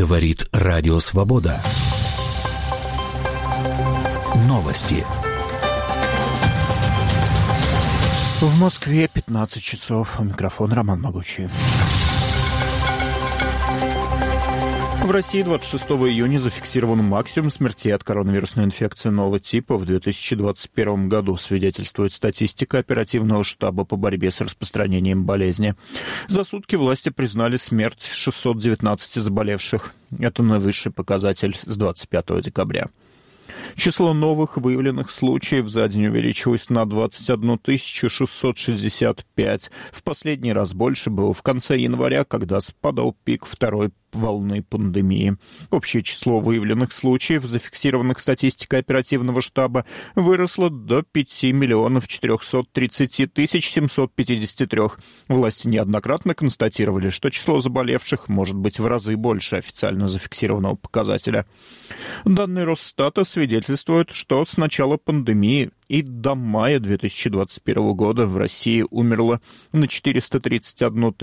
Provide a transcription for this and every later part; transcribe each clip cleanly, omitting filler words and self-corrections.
Говорит Радио Свобода. Новости. В Москве 15 часов. Микрофон Роман Могучий. В России 26 июня зафиксирован максимум смертей от коронавирусной инфекции нового типа в 2021 году, свидетельствует статистика оперативного штаба по борьбе с распространением болезни. За сутки власти признали смерть 619 заболевших. Это наивысший показатель с 25 декабря. Число новых выявленных случаев за день увеличилось на 21 665. В последний раз больше было в конце января, когда спадал пик второй волны пандемии. Общее число выявленных случаев, зафиксированных статистикой оперативного штаба, выросло до 5 430 753. Власти неоднократно констатировали, что число заболевших может быть в разы больше официально зафиксированного показателя. Данные Росстата свидетельствуют, что с начала пандемии и до мая 2021 года в России умерло на 431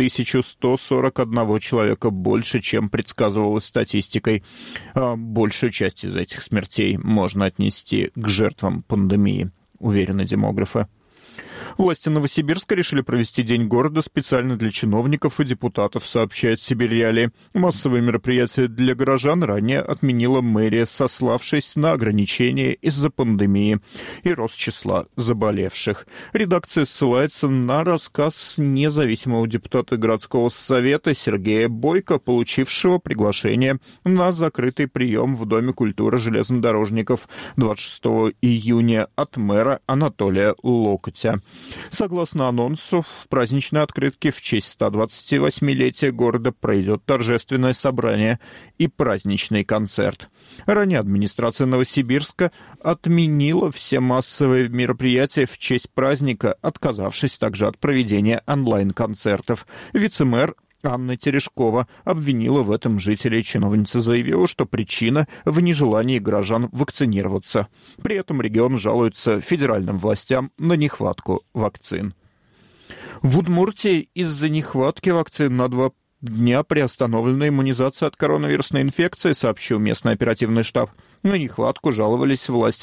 141 человека больше, чем предсказывалось статистикой. Большую часть из этих смертей можно отнести к жертвам пандемии, уверены демографы. Власти Новосибирска решили провести День города специально для чиновников и депутатов, сообщает Сибирь Реалии. Массовые мероприятия для горожан ранее отменила мэрия, сославшись на ограничения из-за пандемии и рост числа заболевших. Редакция ссылается на рассказ независимого депутата городского совета Сергея Бойко, получившего приглашение на закрытый прием в Доме культуры железнодорожников 26 июня от мэра Анатолия Локотя. Согласно анонсу, в праздничной открытке в честь 128-летия города пройдет торжественное собрание и праздничный концерт. Ранее администрация Новосибирска отменила все массовые мероприятия в честь праздника, отказавшись также от проведения онлайн-концертов. Вице-мэр Анна Терешкова обвинила в этом жителей. Чиновница заявила, что причина в нежелании горожан вакцинироваться. При этом регион жалуется федеральным властям на нехватку вакцин. В Удмуртии из-за нехватки вакцин на 2 дня приостановлена иммунизация от коронавирусной инфекции, сообщил местный оперативный штаб. На нехватку жаловались власти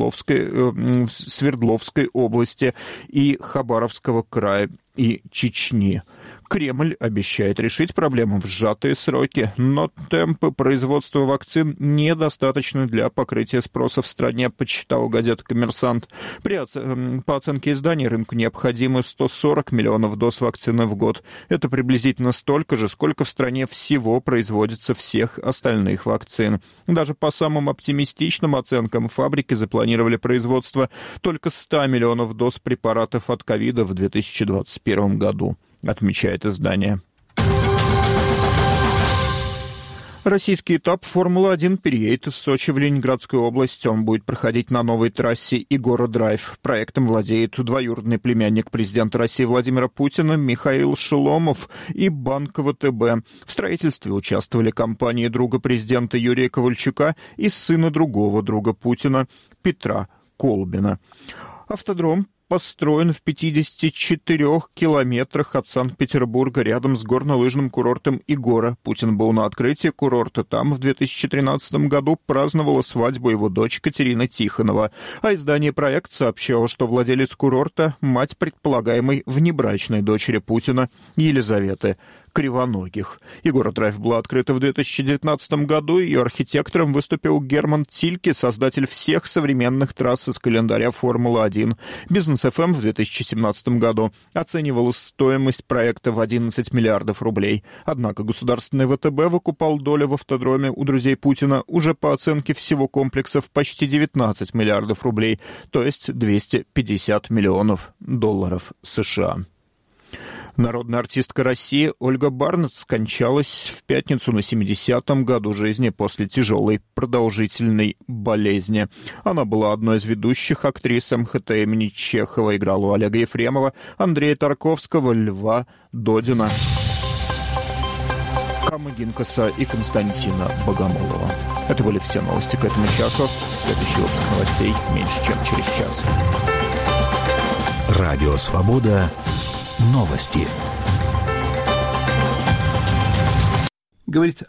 Свердловской области и Хабаровского края и Чечни. Кремль обещает решить проблему в сжатые сроки, но темпы производства вакцин недостаточны для покрытия спроса в стране, подсчитала газета «Коммерсант». По оценке издания, рынку необходимы 140 миллионов доз вакцины в год. Это приблизительно столько же, сколько в стране всего производится всех остальных вакцин. Даже по самым оптимистичным оценкам фабрики запланировали производство только 100 миллионов доз препаратов от ковида в 2021 году, отмечает издание. Российский этап Формулы-1 переедет из Сочи в Ленинградскую область. Он будет проходить на новой трассе Игора-Драйв. Проектом владеет двоюродный племянник президента России Владимира Путина Михаил Шеломов и Банк ВТБ. В строительстве участвовали компании друга президента Юрия Ковальчука и сына другого друга Путина Петра Колбина. Автодром построен в 54 километрах от Санкт-Петербурга, рядом с горнолыжным курортом Игора. Путин был на открытии курорта. Там в 2013 году праздновала свадьбу его дочь Катерина Тихонова. А издание «Проект» сообщало, что владелец курорта — мать предполагаемой внебрачной дочери Путина Елизаветы Кривоногих. Игора-Драйв была открыта в 2019 году. Ее архитектором выступил Герман Тильке, создатель всех современных трасс из календаря Формулы-1. Бизнес-ФМ в 2017 году оценивал стоимость проекта в 11 миллиардов рублей. Однако государственный ВТБ выкупал долю в автодроме у друзей Путина уже по оценке всего комплекса в почти 19 миллиардов рублей, то есть 250 миллионов долларов США. Народная артистка России Ольга Барнетт скончалась в пятницу на 70-м году жизни после тяжелой продолжительной болезни. Она была одной из ведущих актрис МХТ имени Чехова, играла у Олега Ефремова, Андрея Тарковского, Льва Додина, Камы Гинкаса и Константина Богомолова. Это были все новости к этому часу. Следующий выпуск новостей меньше, чем через час. Радио «Свобода». Новости. Говорит